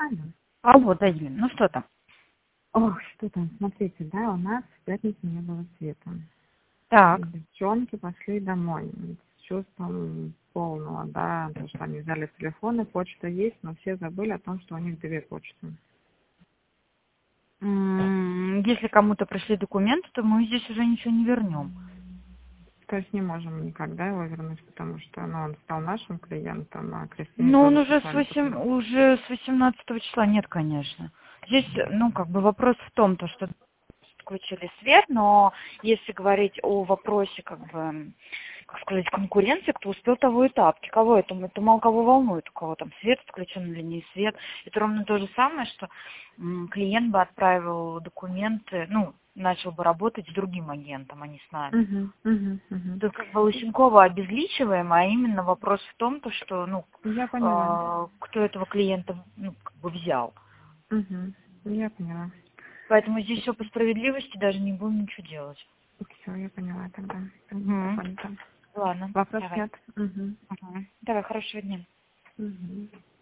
Алло. Алло, да, Елена, ну что там? Ох, что там, смотрите, да, у нас в пятницу не было света. И Так. девчонки пошли домой с чувством полного, да, то, что они взяли телефоны, почта есть, но все забыли о том, что у них две почты. Если кому-то пришли документы, то мы здесь уже ничего не вернем. То есть не можем никогда его вернуть, потому что он стал нашим клиентом, а Кристине Ну, он тоже уже прислали документы. уже с 18 числа нет, конечно. Здесь, ну, как бы вопрос в том, то, что включили свет, но если говорить о вопросе, как бы, как сказать, конкуренции, кто успел, того и тапки. Кого это мало кого волнует, у кого там свет включен или не свет. Это ровно то же самое, что клиент бы отправил документы, ну, начал бы работать с другим агентом, а не с нами. Тут как бы Лысенкова обезличиваем, а именно вопрос в том, то, что, ну, Я поняла. кто этого клиента, ну, как бы взял. Я поняла. Поэтому здесь все по справедливости, даже не будем ничего делать. Все, я поняла тогда. Угу. Понятно. Ладно, Вопрос давай. нет. Давай, хорошего дня. Угу.